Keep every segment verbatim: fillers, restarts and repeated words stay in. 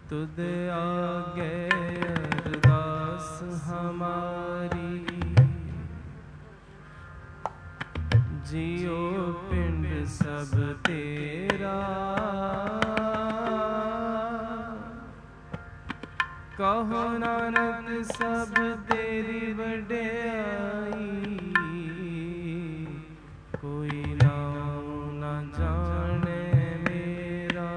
तुद आगे अरदास हमारी, जियो पिंड सब तेरा। कहो नानक सब तेरी वड्याई, कोई नाम न जाने मेरा।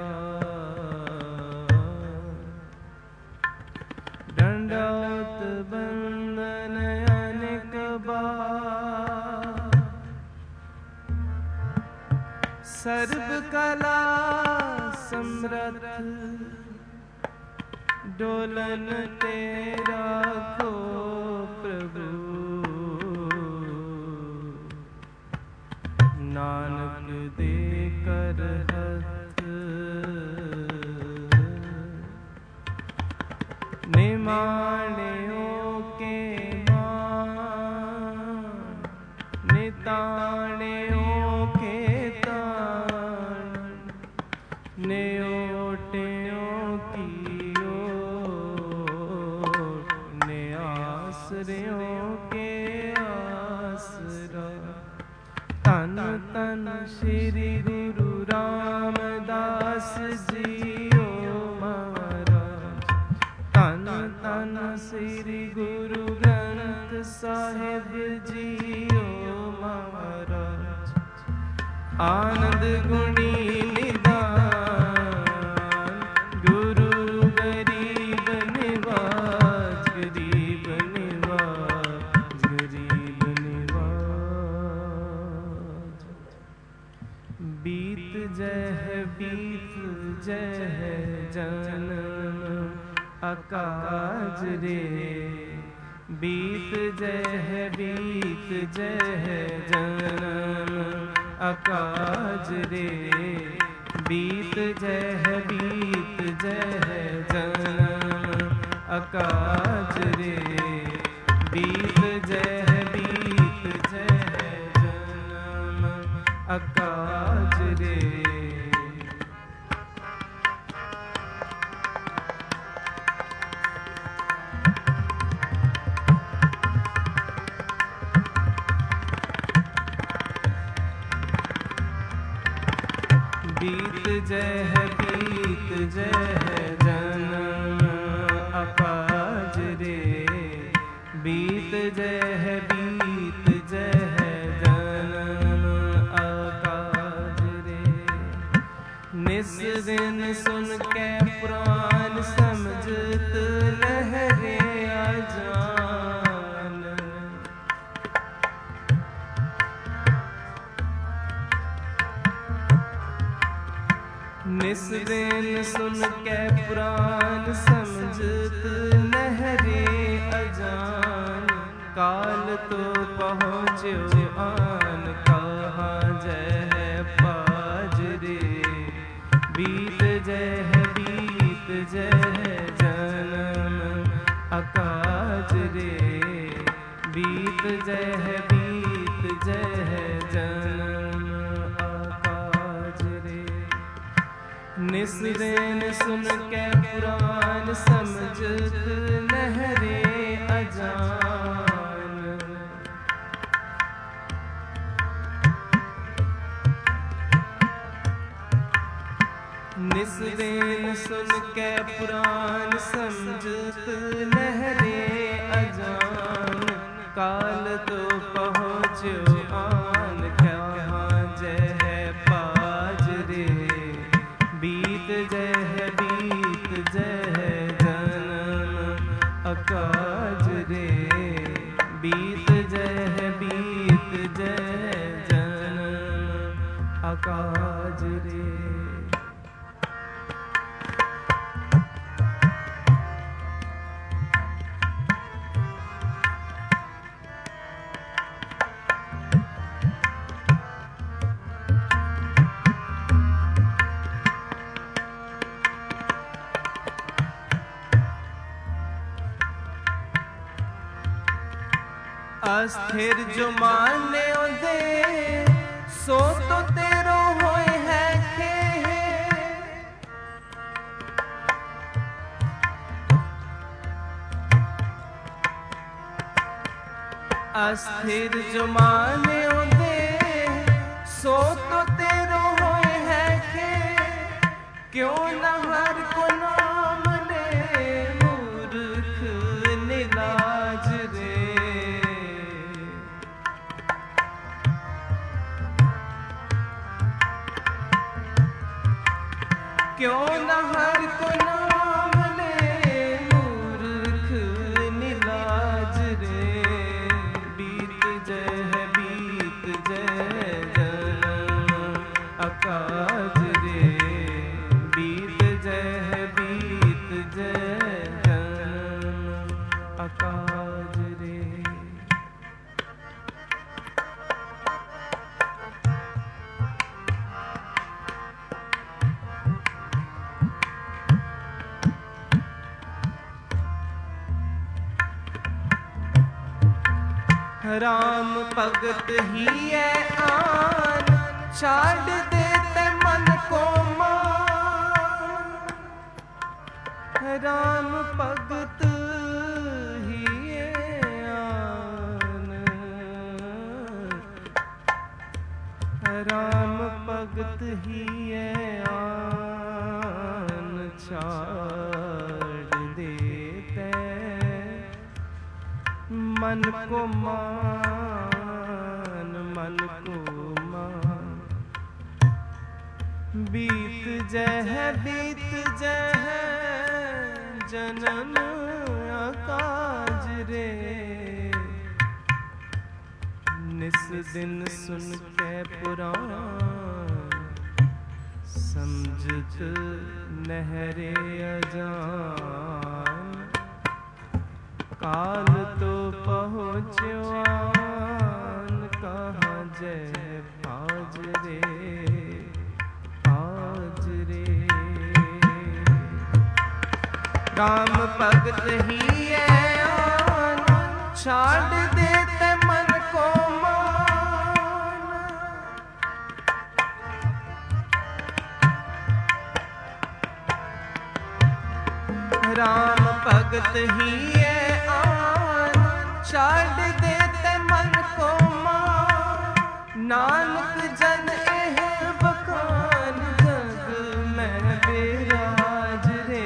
दंडौत बंदन अनेक बार, सर्व कला समरथ डोलन तेरा को प्रभु। नानक दे कर हथ निमाणियों के मान, निताणियों के तान, न्योटियों की आसरियों के आसरा। तन तन श्री गुरु रामदास जियो महाराज, तन तन श्री गुरु ग्रंथ साहिब जियो महाराज। आनंद गुणी निदान गुरु गरीब निवाज, गरीब निवाज, गरीब निवाज। बीत जह बीत जह जन्म अकाज रे, बीत जह बीत जह जन्म अकाज रे। बीत जह बीत जह जन्म अकाज रे, बीत जह बीत जह जन्म अकाज रे। बीत जह बीत जह जन्म अकाज रे, बीत जह बीत जह जन्म अकाज रे। निस दिन सुन के पुराण समझत लहरे अजान, निस दिन सुन के पुराण समझत लहरे अजान। काल तो पहुँच्यो आन कहाँ जह पाज रे, बीत जह बीत जह जन्म अकाज रे, बीत जह बीत जह जन्म अकाज रे। निस दिन सुन के पुराण समझत लहरे अजान। निस दिन सुन के पुराण समझत लहरे अजान। काल तो पहुँच्यो आन कहाँ जह पाज रे, बीत जह बीत जह जन्म अकाज रे, बीत जह बीत जह जन्म अकाज रे। अस्थिर जो माने दे सो तो तेरो होए है खे, अस्थिर जो माने दे सो तो तेरो होए है के, क्यों न हर को नाम ले मूर्ख निलाज रे। क्यों न हर को नाम ले मूर्ख निलाज रे। बीत जय बीत जय जन्म अकाज रे। बीत जय बीत जय जन्म अकाज रे। राम भगत ही है आन, छाड़ देते मन को मान। राम भगत ही है आन, राम भगत ही है आन, छाड़ देते मन को मान, मन को मान। बीत जय बीत जय जन्म अकाज रे। निस दिन सुन के पुराण, समझत नहरे अजान। काल तो पहुँच्यो आन, कहाँ जय आज रे आज रे। राम भगत ही है आन, छाड़ देते मन को मान। राम भगत ही है छाड़ देते मन को मान। नानक जन एह बखान, जग में विराज रे।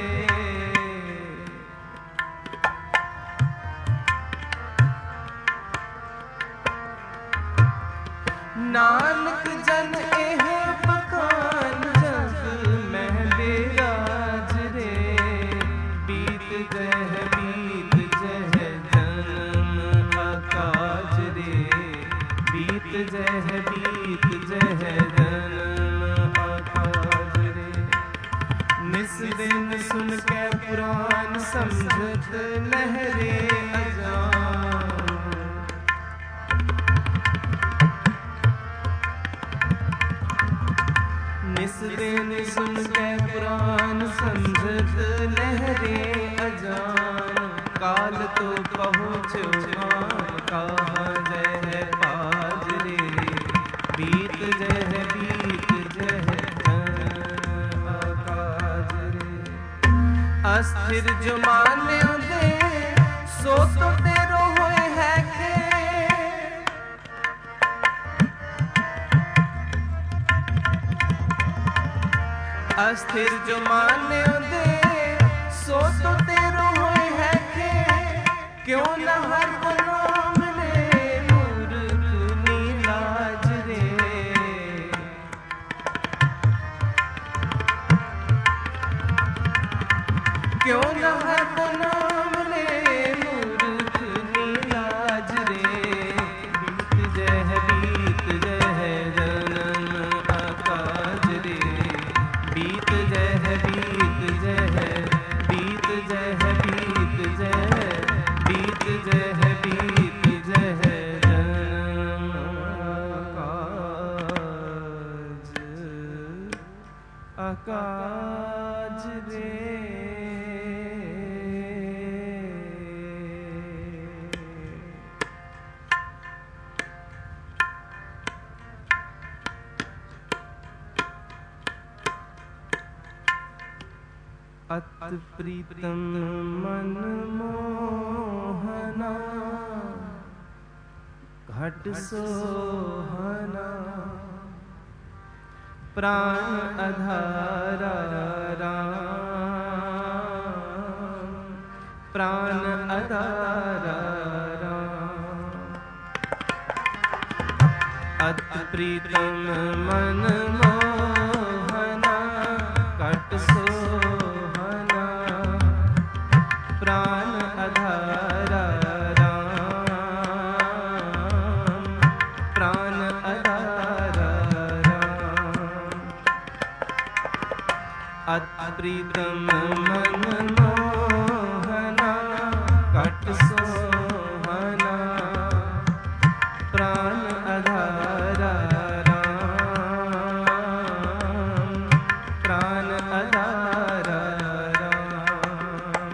नानक जन एह बखान, जग में विराज रे। बीत जय बीत जय अकाज रे। बीत जय बीत जय जन्म अकाज रे। निस दिन सुन के पुराण, समझत लहरे अजान। निस दिन सुन के पुराण, समझत लहरे अजान। काल तो पहुँचो आन, कहाँ जय पाज रे। बीत जय बीत जय जन्म अकाज रे। अस्थिर जो माने दे सो तो तेरो होए है के, अस्थिर जो माने दे सो तो तेरो होए है के। क्यों न हर को नाम ले मूर्ख निलाज रे। क्यों न हर को नाम ले मूर्ख निलाज रे। बीत जय बीत जय जन्म अकाज रे। बीत जय बीत जय बीत जय बीत जय बीत जय बीत जय जन्म अकाज अकाज रे। अत प्रीतम मन मोहना, घट सोहना, प्राण आधारा राम, प्राण आधारा राम। अति प्रीतम मन मोहना, घट सोहना, प्राण आधारा राम, प्राण आधारा राम। अति प्रीतम मन मोहना, घट सोहना, प्राण आधारा राम, प्राण आधारा राम।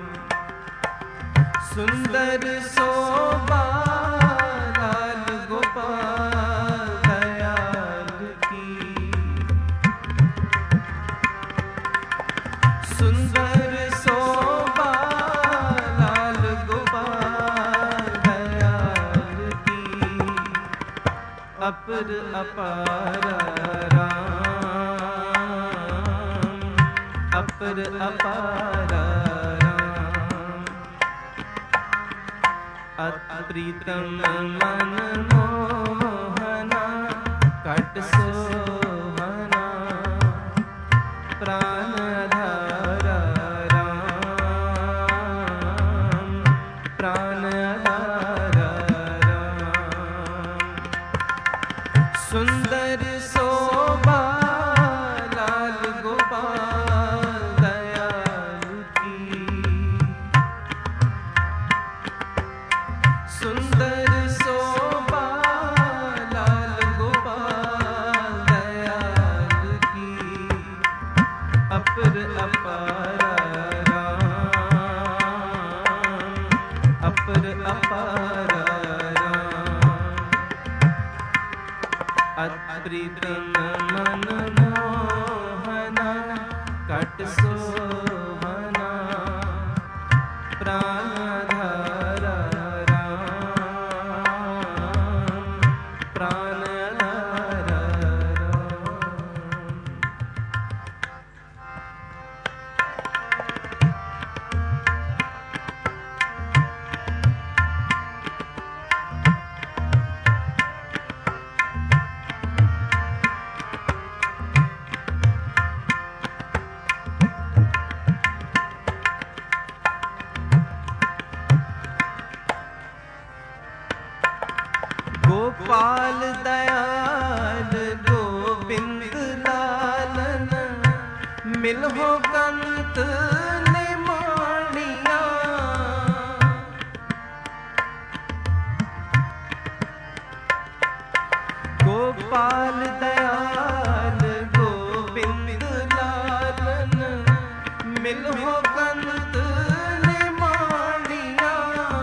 सुंदर शोभा लाल गोपाल दयाल की, सुंदर शोभा लाल गोपाल दयाल की, अपर अपारा राम, अपर अपारा राम। अति प्रीतम मन मोहना, घट सोहना, प्राण आधारा राम, प्राण आधारा राम। सुंदर शोभा लाल गोपाल दयाल की, सुंदर शोभा लाल गोपाल दयाल की, अपर अपारा राम, अपर अपारा राम। अति प्रीतम मन मोहना, घट सोहना, प्राण आधारा राम, प्राण आधारा राम। गोपाल दयाल गोविंद लालन, मिलहो कंत निमाणिया। गोपाल दयाल गोविंद लालन, मिलहो कंत निमाणिया।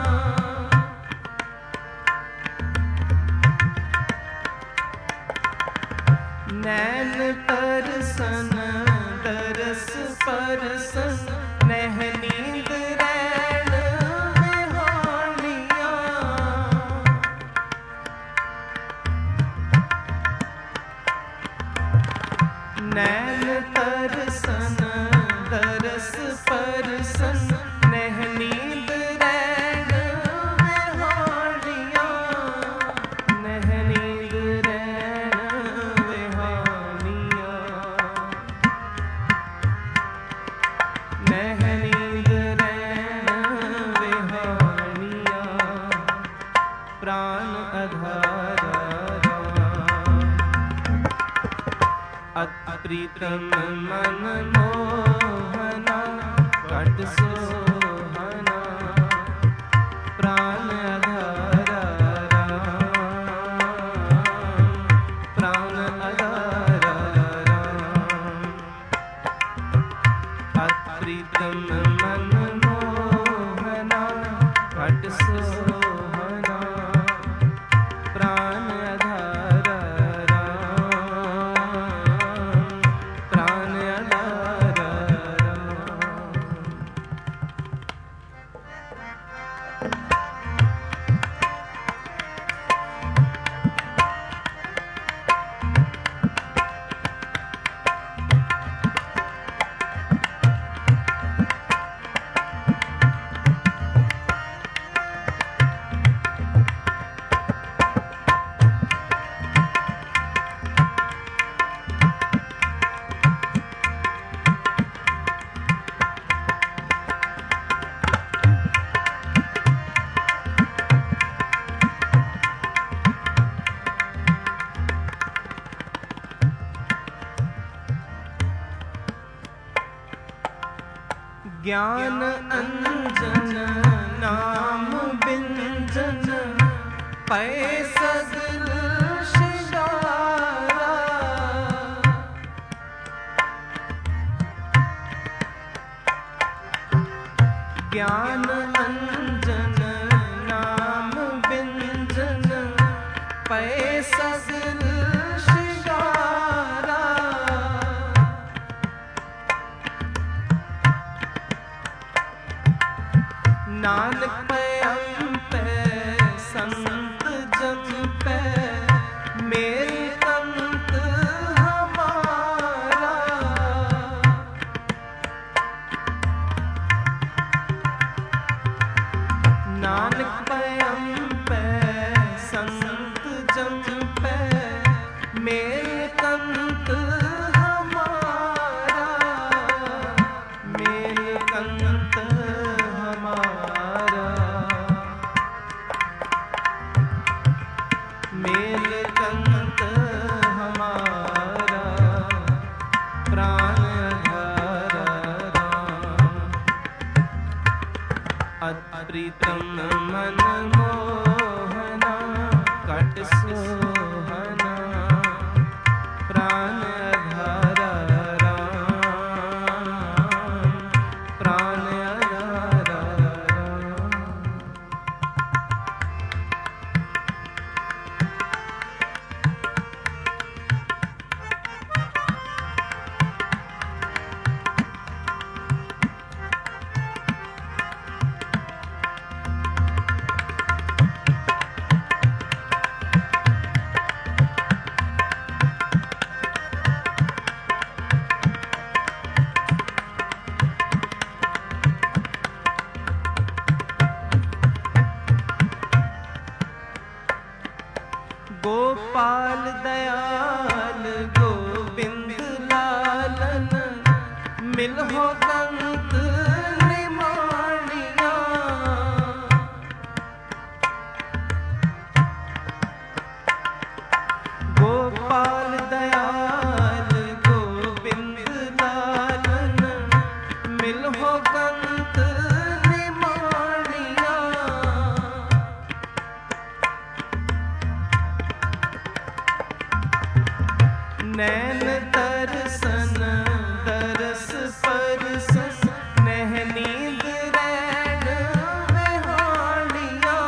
नैन तरसन दरस परसन, नह नींद रैन बिहानिया। नैन तरसन दरस परसन, नह नींद रैन बिहानिया। नह नींद रैन बिहानिया, नह नींद रैन बिहानिया, प्राण आधारा राम। अति प्रीतम मन मोहना, घट सोहना, प्राण आधारा राम, प्राण आधारा राम। अति प्रीतम मन मोहना, घट सोहना, प्राण आधारा राम, प्राण आधारा राम। ज्ञान अंजन नाम बिंजन पै सगल श्रृंगारा। ज्ञान अंजन नाम बिंजन पै सगल श्रृंगारा। नानक पयम पे संत जम पे मेरे कंत हमारा। नानक पयम पे संत जम पे मेरे कंत हमारा। मेरे कंत हमारा। मेल कंत हमारा प्राण धारा राम। अप्रीतम मन मोहना कट सोहना प्राण धारा राम। प्राण धारा राम। गोपाल दयाल गोविंद लालन मिलहो कंत निमाणिया। गोपाल दयाल गोविंद लालन मिलहो कंत निमाणिया। नैन तरसन तरस परसन नह नींद रैन विहानिया।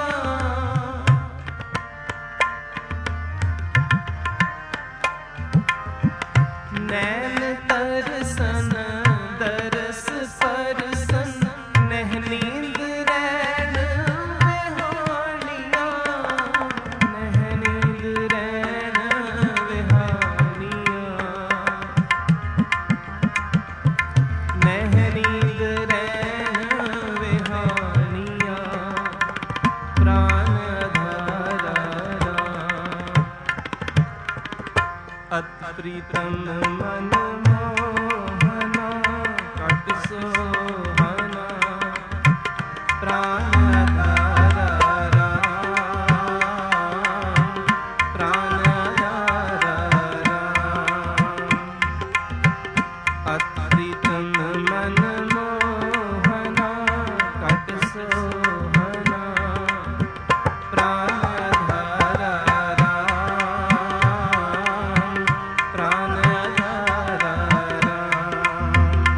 नैन तरसन तरस परसन नह नींद रैन विहानिया। नह नींद रैन विहानिया। नह नींद रैन विहानिया प्राण धारा राम। अप्रीतम मन मोहना कट सोहना प्राण धारा राम। प्राण धारा राम। अप्रीतम मन मोहना कट सोहना प्राण धारा राम। प्राण धारा राम।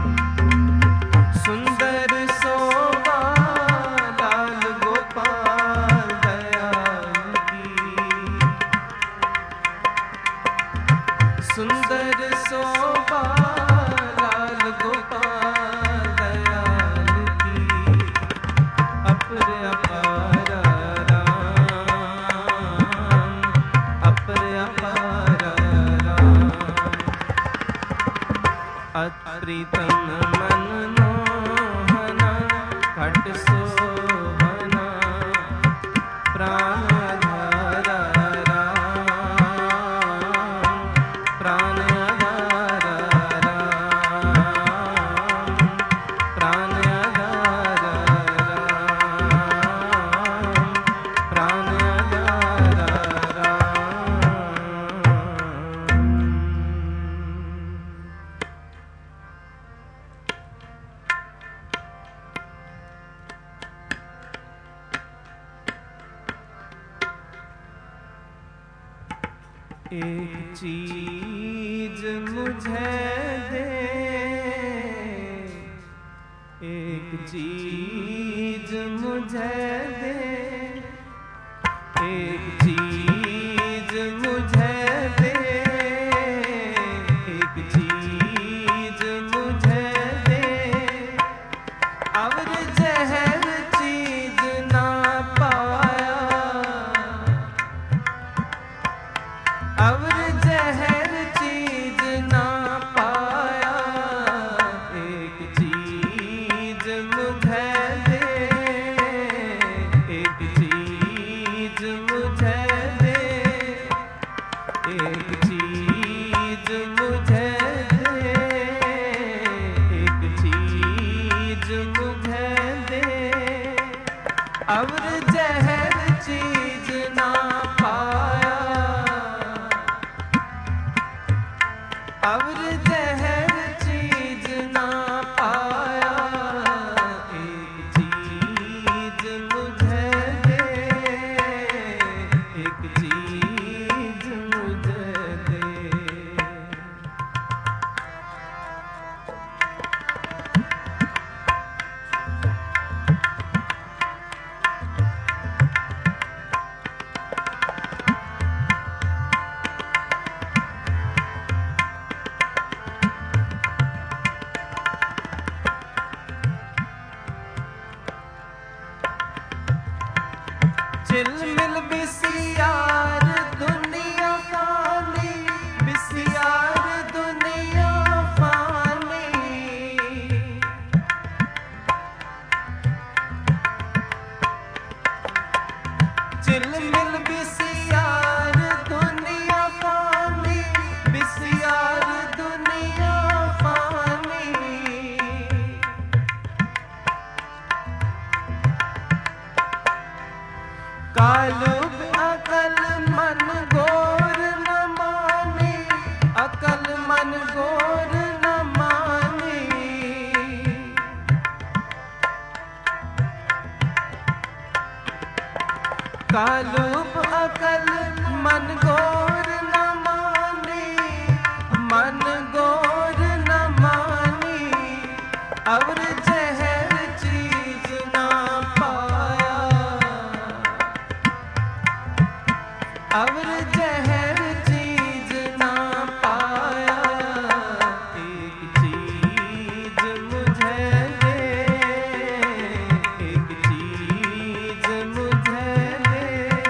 सुंदर शोभा लाल गोपाल दयाल की। सुंदर शोभा लाल गोपाल दयाल की। अपर अपारा राम। अपर अपारा राम। अप्रीतम मन मोहना घट सोहना प्राण धारा राम। प्राण धारा राम। प्राण धारा राम। प्राण धारा राम। एक चीज मुझे दे, एक चीज मुझे दे, एक चीज मुझे दे, एक चीज मुझे दे, और जहर चीज ना पाया, और जहर चीज ना पाया, एक चीज मुझे दे, एक चीज मुझे दे, एक चीज मुझे दे, एक चीज मुझे दे, और जहर चीज ना पाया, और जहर चीज ना पाया, एक चीज मुझे दे, एक चीज मुझे दे। चिलमिल बिसियार दुनिया फानी, बिसियार दुनिया फानी, चिलमिल बिसियार दुनिया फानी, बिसियार दुनिया फानी, कालुब अकल मन गोर न माने, अकल मन गोर न माने, कालुब अकल मन गोर न माने, मन गोर न माने, और जहर चीज ना पाया, और जहर चीज ना पाया, एक चीज मुझे दे, एक चीज मुझे दे,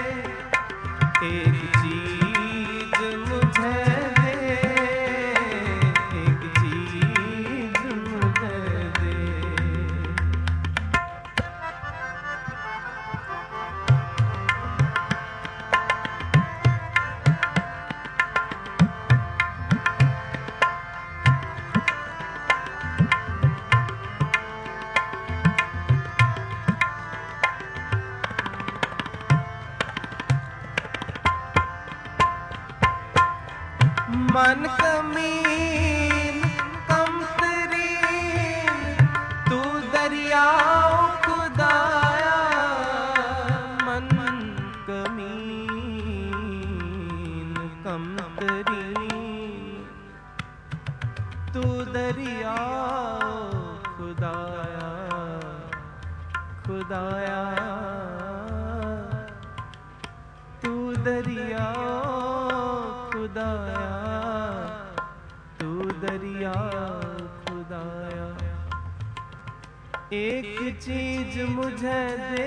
एक चीज मुझे दे, एक चीज मुझे दे। मन कमीन कमतरीन तू दरियाओ खुदाया, मन कमीन कमतरीन तू दरियाओ खुदाया, खुदाया तू दरियाओ खुदाया, तू दरिया खुदाया, एक चीज मुझे दे,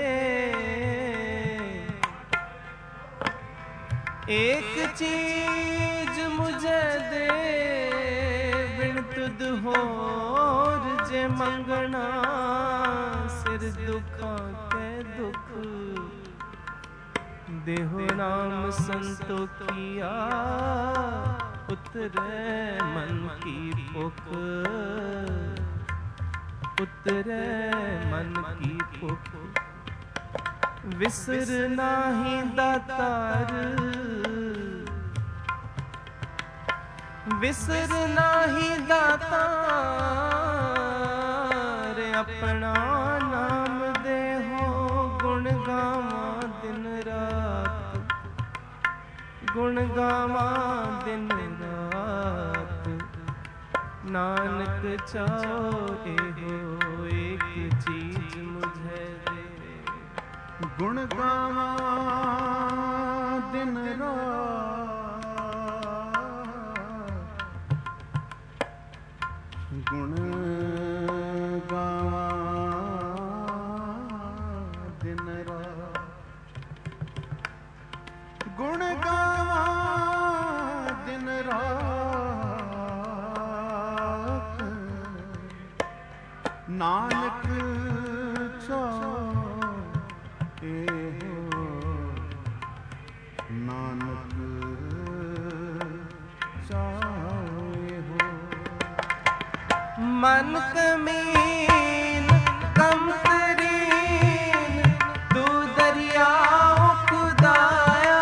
एक चीज मुझे दे, बिन तुद होर जे मंगना, सिर दुखा के दुख, देहो नाम संतोखिया, उतरे मन की भुख, उतरे मन की भुख, विसर नाही दातार, विसर नाही दातार, अपना नाम दे हो गुण गावा दिन रात, गुण गावा दिन रात, नानक चाहे हो एक चीज मुझे दे। गुण गावा दिन रात, गुण गावा दिन रात, गुण गावा दिन रात, नानक चाहे हो, नानक चाहे हो। मन कमीन कम तरीन, तू दरिया खुदाया।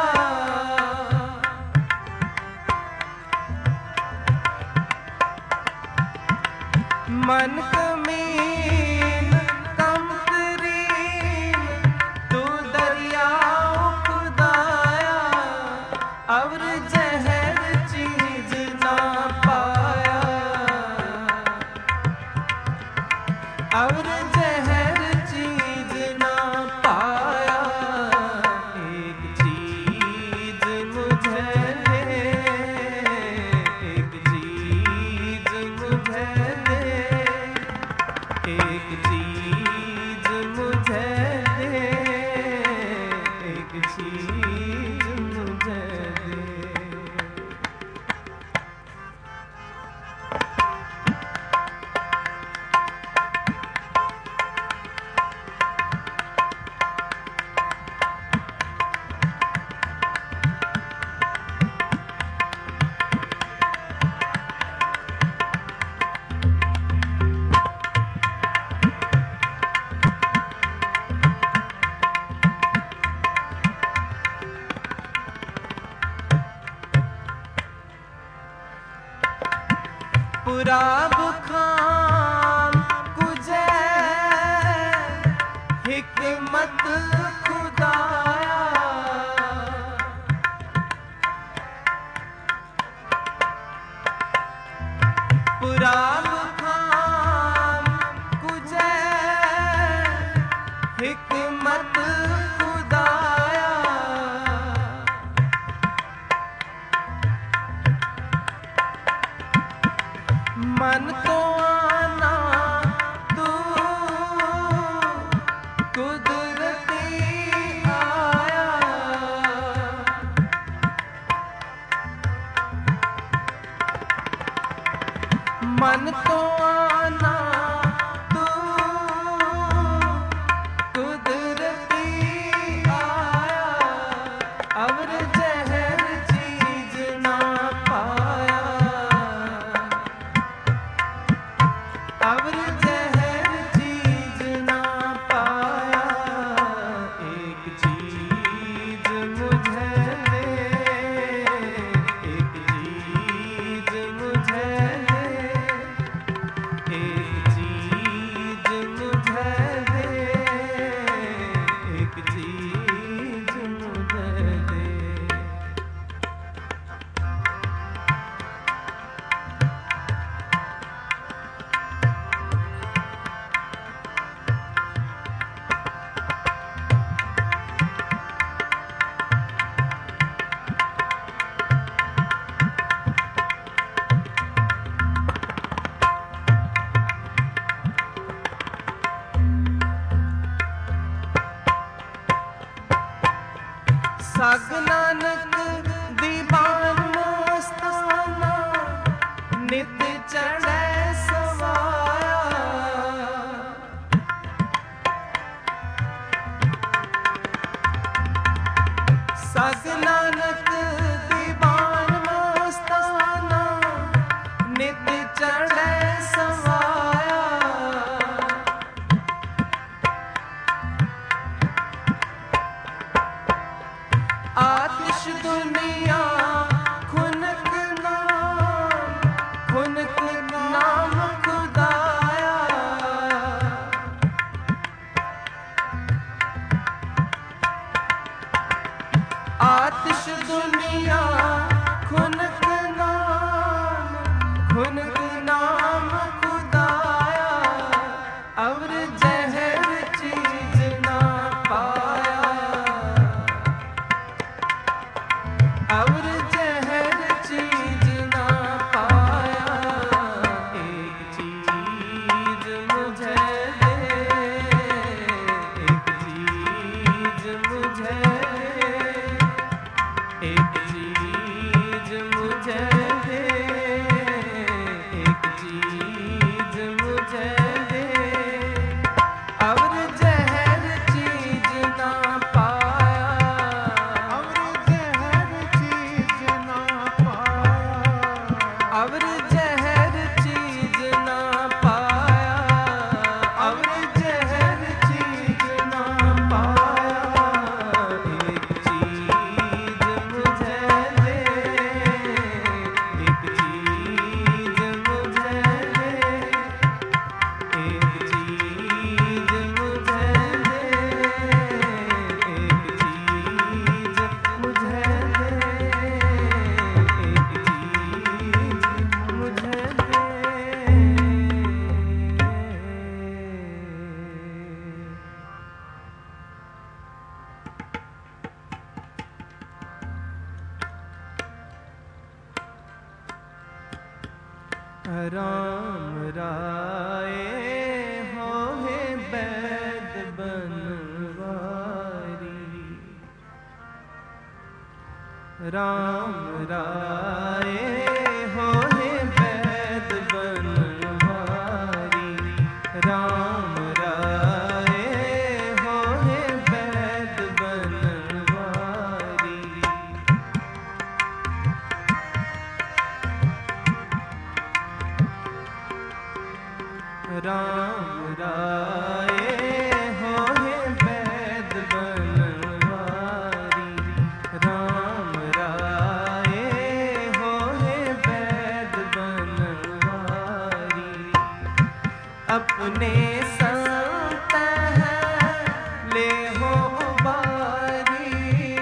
मन कमीन कम तरीन, तू दरिया खुदाया। और जहर चीज ना पाया, और जहर चीज ना पाया। एक चीज मुझे दे, एक चीज मुझे दे, एक चीज मुझे दे, एक चीज मुझे दे। पुराब खान कुजे हिकमत खुदाया। पुराब खान कुजे हिकमत खुदाया। मन तो आना तू कुदरती आया। मन तो आना तू कुदरती आया। और जहर चीज ना पाया, और जहर चीज ना पाया। एक चीज मुझे दे, एक चीज मुझे दे, एक चीज मुझे दे, एक चीज मुझे दे। सग नानक दीवान मस्ताना, नित चढ़े सवाया। सग नानक दीवान मस्ताना, नित चढ़े सवाया। आतिश दुनिया खुनक नाम, खुनक नाम खुदाया। आतिश दुनिया खुनक नाम, खुनक नाम खुदाया, और जहर चीज ना पाया, और जहर चीज ना पाया। एक चीज मुझे दे, एक चीज मुझे दे, एक चीज मुझे दे, एक चीज मुझे दे, और जहर चीज ना पाया, और जहर चीज ना पाया, और जहर चीज ना पाया, और जहर चीज ना पाया। एक चीज मुझे दे, एक चीज मुझे दे, एक चीज मुझे दे, एक चीज मुझे दे, एक चीज मुझे दे। राम राय हो हे बैद बनवारी, राम राय हो हे बैद बनवारी, राम राय हो हे बैद बनवारी। राम राय हो हे बैद बनवारी, राम राय हो हे बैद बनवारी। अपने संत हैं ले हो बारी,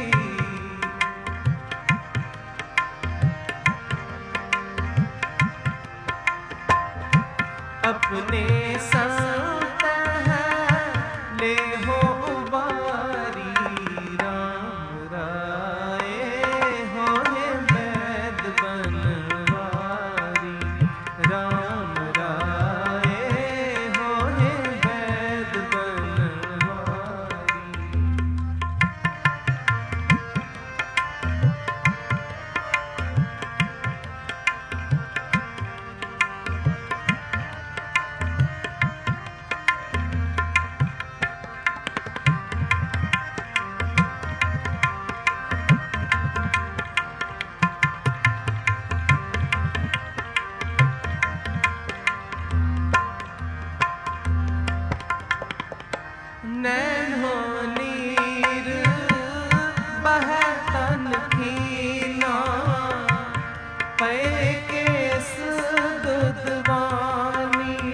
अपने संत हैं ले हो बारी, राम राय हो हे बैद बनवारी, राम राय हो हे बैद बनवारी। नैनों नीर बहै तन खीना, पै केस दुधवानी,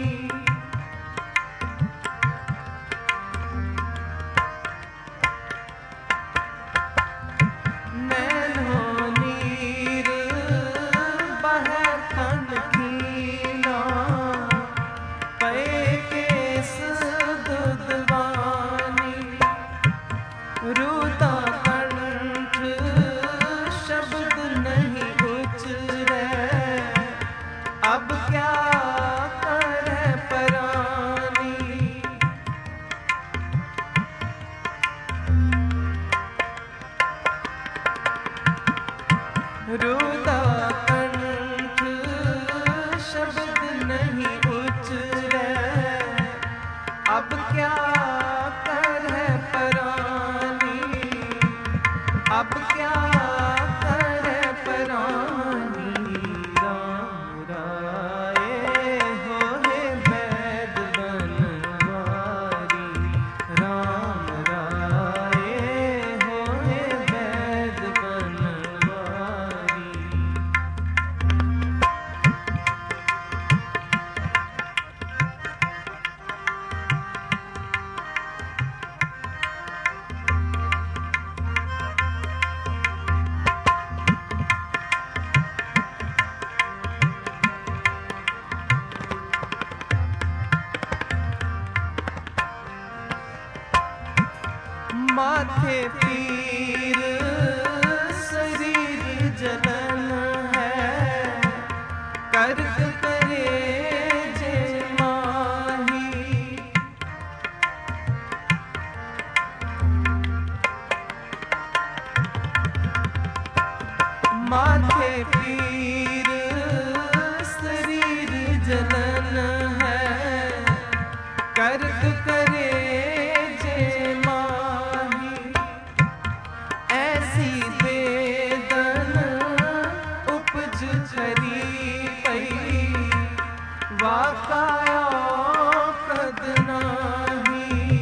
नैनों नीर बहै तन खीना, पै केस दुधवानी। रुदा कंठ शब्द नहीं उचरे, अब क्या करे परानी। रुदा कंठ शब्द नहीं उचरे, अब क्या करे परानी, अब क्या करे परानी। राम राय हो हे बैद बनवारी, राम राय हो हे बैद बनवारी। माथे पीर शरीर जलन है, करत करे जे माही। ऐसी बेदन उपज खरी पई, वाकाया कद नाही।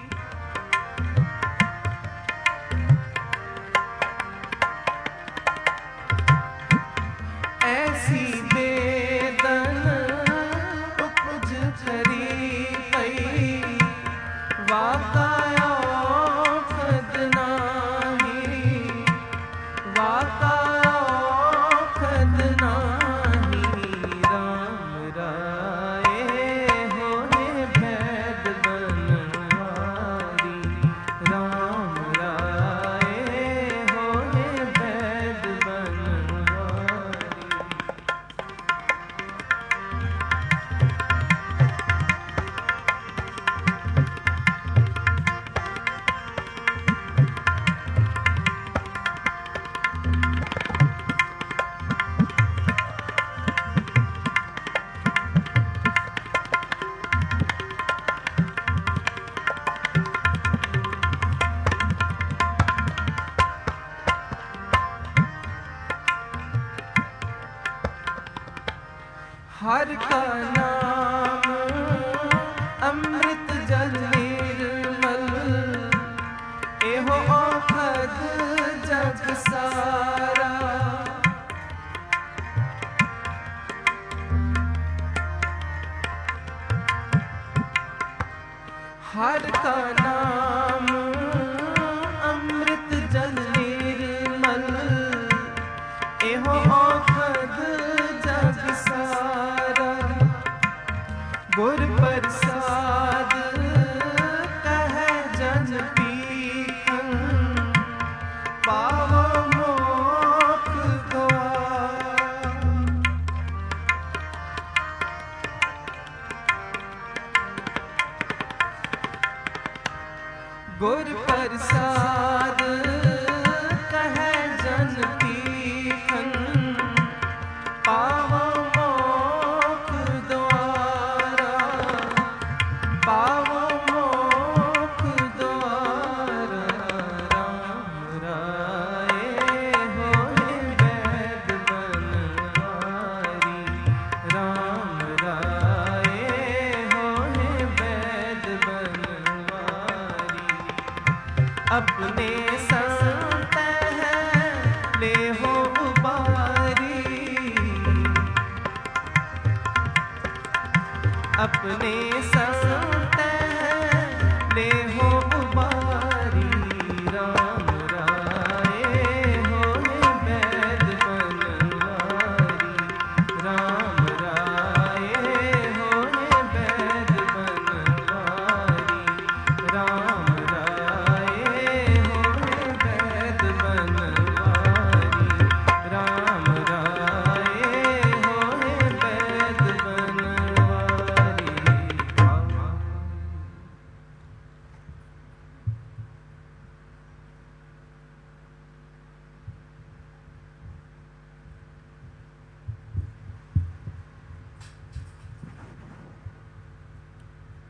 ऐसी बेदन उपज खरी पई, वाकाया कद नाही, वाकाया कद नाही। राम राये होए भैद बनवारी, राम राये होए भैद बनवारी। हर का नाम अमृत जल निर्मल, एहो औखद जग सारा। हर का नाम अमृत जल निर्मल, एहो औखद जग सारा। गुर प्रसाद कह जन पीखन, पावो मोक्ष द्वार। गुर प्रसाद कह जन पीखन, पावो मोक्ष द्वारा, पावो मोक्ष द्वारा। राम राये होए वैद बनवारी, राम राये होए वैद बनवारी। अपने संत है ले हो उबारी, अपने संत